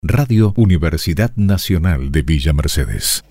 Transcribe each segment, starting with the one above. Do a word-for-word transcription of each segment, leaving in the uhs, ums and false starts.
Radio Universidad Nacional de Villa Mercedes.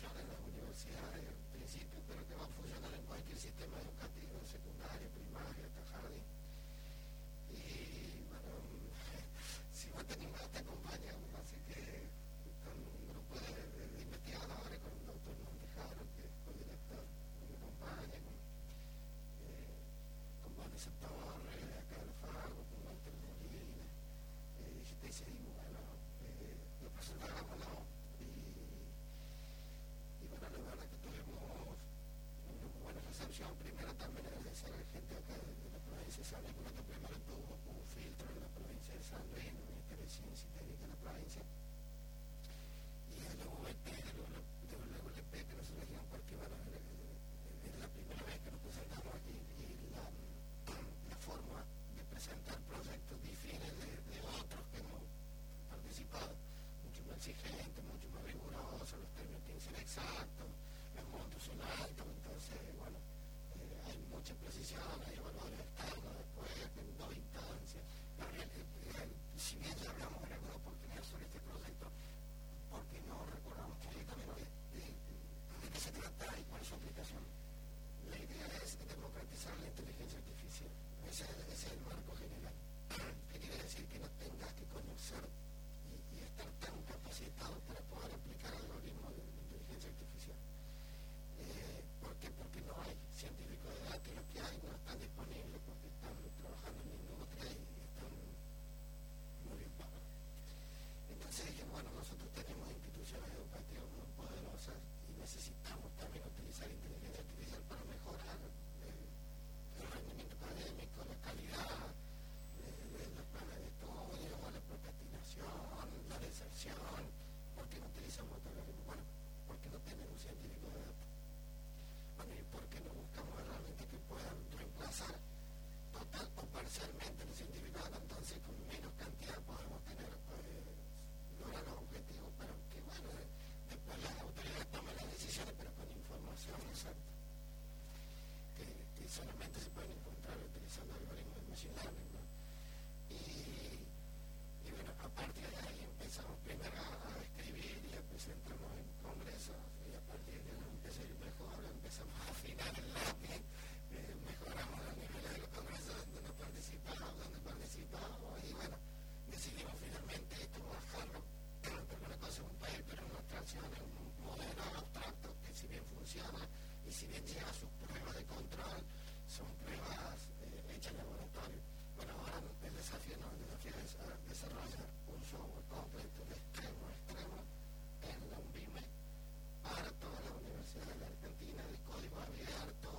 funciona en las universidades al principio, pero que va a funcionar en cualquier sistema educativo, secundaria, primaria, hasta jardín. Y bueno, si vos te animás te acompañamos, así que con un grupo de, de, de investigadores, con el doctor Montejaro, que es el director, que me acompaña, con, eh, con Vanessa Torres, acá de la Fago, con Walter Molina, eh, y decidimos, bueno, eh, lo presentamos, ¿no? Y, y bueno, la verdad que tuvimos una buena recepción. Primero también agradecer a la gente acá de, de la provincia de San Luis, porque primero tuvo un filtro en la provincia de San Luis, en el Ministerio de Ciencia y Técnica de la provincia, y el U V P, el W L P, que nos elegían porque bueno, era la primera vez que nos presentamos aquí, y la, la forma de presentar proyectos difiere de, de otros que hemos participado, mucho más exigente, mucho más riguroso, los términos tienen que ser exactos, los montos son altos, entonces bueno, eh, hay mucha precisión, hay evaluadores externos después, en dos instancias. Pero, eh, eh, si bien ya hablamos en el grupo que sobre este proyecto, porque no recordamos directamente de, de, de qué se trata y cuál es su aplicación. La idea es democratizar la inteligencia artificial. Ese, ese es el marco general. Que quiere decir que no tengas que conocer y, y estar tan capacitado para poder aplicar algoritmos de, de inteligencia artificial. Eh, ¿Por qué? Porque no hay científicos de datos, los que hay no están disponibles porque están trabajando en la industria y están muy bien pagados. Entonces dije, bueno, nosotros tenemos instituciones educativas muy poderosas y necesitamos también utilizar inteligencia artificial para mejorar el, el rendimiento académico, la calidad de, de los planes de estudio, la procrastinación, la deserción. ¿Por qué no utilizamos otro algoritmo? Bueno, porque no tenemos científicos de datos. Bueno, ¿y por qué no buscamos herramientas que puedan reemplazar total o parcialmente los científicos de datos? Entonces, con menos cantidad podemos tener, eh, lograr los objetivos, pero que bueno, después las autoridades toman las decisiones, pero con información exacta, que, que solamente se pueden encontrar utilizando algoritmos de machine learning, ¿no? Y, y bueno, a partir de ahí empezamos primero a, a escribir y a presentarnos en congresos, y a partir de ahí empezó a ir mejor, empezamos a afinar el lápiz, eh, mejoramos los niveles de los congresos donde no participábamos, donde participábamos, y bueno, decidimos finalmente esto, bajarlo, porque una cosa es un paper, una abstracción, es un modelo abstracto que si bien funciona y si bien lleva sus pruebas de control, son pruebas eh, hechas en laboratorio. Bueno, ahora el desafío no, el desafío es desarrollar un software completo de extremo a extremo en la UNVIME para todas las universidades de la Argentina, de código abierto,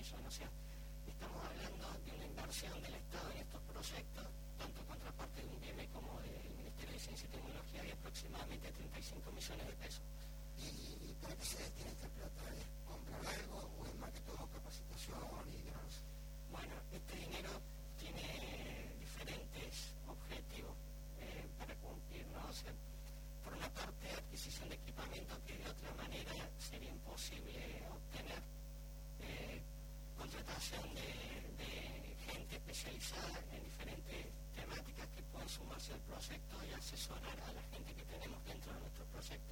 inversión. O sea, estamos hablando de una inversión del Estado en estos proyectos, tanto contraparte de un B I M como del Ministerio de Ciencia y Tecnología, de aproximadamente treinta y cinco millones de pesos. ¿Y para qué se destina esta plata? ¿Es comprar algo o es más que todo capacitación y demás? Bueno, este dinero tiene diferentes objetivos eh, para cumplir, ¿no? O sea, por una parte, adquisición de equipamiento que de otra manera sería imposible obtener, eh, contratación de, de gente especializada en diferentes temáticas que puedan sumarse al proyecto y asesorar a la gente que tenemos dentro de nuestro proyecto.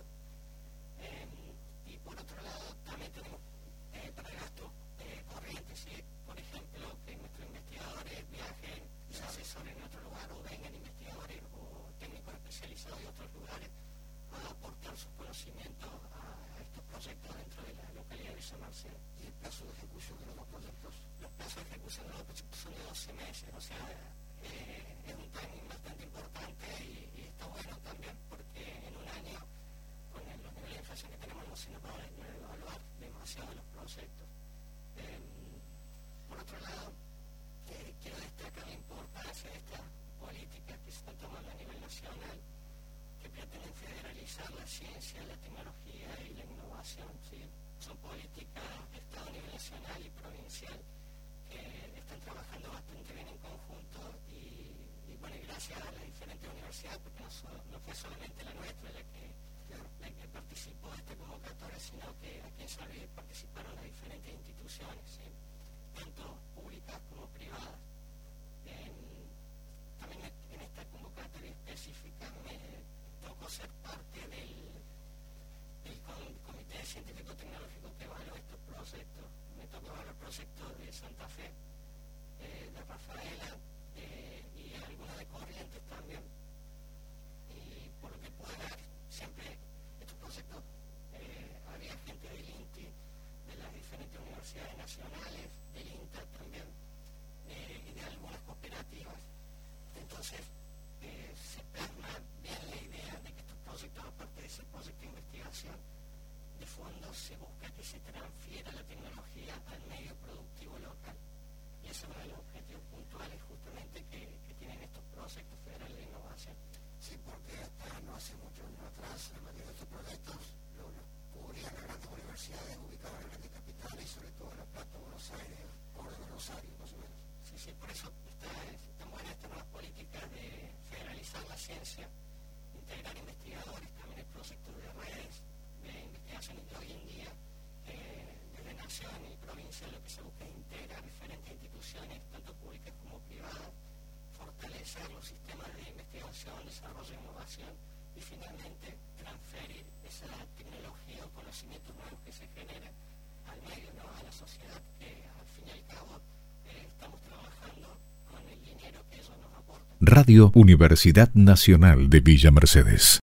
Eh, y por otro lado, también tenemos eh, para gastos eh, corrientes, ¿sí? Por ejemplo, que nuestros investigadores viajen y se asesoren en otro lugar o vengan investigadores o técnicos especializados de otros lugares a aportar sus conocimientos a estos proyectos dentro de la localidad de Villa Mercedes. ¿Y el plazo de ejecución de los dos proyectos? Los plazos de ejecución de los proyectos son de doce meses, o sea, eh, es un timing bastante importante y, y está bueno también porque en un año, con el, los niveles de inflación que tenemos, no se nos va a evaluar demasiado los proyectos. Eh, por otro lado, eh, quiero destacar la importancia de estas políticas que se están tomando a nivel nacional, que pretenden federalizar la ciencia, la tecnología y la innovación, ¿sí? Son políticas de Estado a nivel nacional y provincial que están trabajando bastante bien en conjunto y, y bueno, y gracias a las diferentes universidades, porque no, so, no fue solamente la nuestra la que, la que participó de esta convocatoria, sino que aquí en San Luis participaron las diferentes instituciones, ¿sí? Tanto públicas como privadas. En, también en esta convocatoria específica me tocó ser parte del, del Comité Científico-Tecnológico que evaluó estos proyectos. Me tocó evaluar el proyecto de Santa Fe, eh, de Rafaela eh, y algunos de Corrientes también. Y por lo que pude ver, siempre estos proyectos eh, había gente del INTI, de las diferentes universidades nacionales, del INTA también, eh, y de algunas cooperativas. Entonces, eh, se plasma bien la idea de que estos proyectos, aparte de ser proyectos de investigación, de fondo se busca que se transfiera la tecnología al medio productivo local. Y ese es uno de los objetivos puntuales justamente que, que tienen estos proyectos federales de innovación. Sí, porque hasta no hace mucho atrás, la mayoría de estos proyectos los lo cubrían las grandes universidades ubicadas en grandes capitales y sobre todo en La Plata, Buenos Aires, Córdoba, Rosario, más o menos. Sí, sí, por eso está, están buenas estas nuevas políticas de federalizar la ciencia, integrar investigadores, también hay proyectos de redes de investigación y hoy en día eh, desde nación y provincia lo que se busca es integrar diferentes instituciones, tanto públicas como privadas, fortalecer los sistemas de investigación, desarrollo e innovación y finalmente transferir esa tecnología o conocimientos nuevos que se generan al medio, ¿no? A la sociedad, que al fin y al cabo eh, estamos trabajando con el dinero que ellos nos aportan. Radio Universidad Nacional de Villa Mercedes.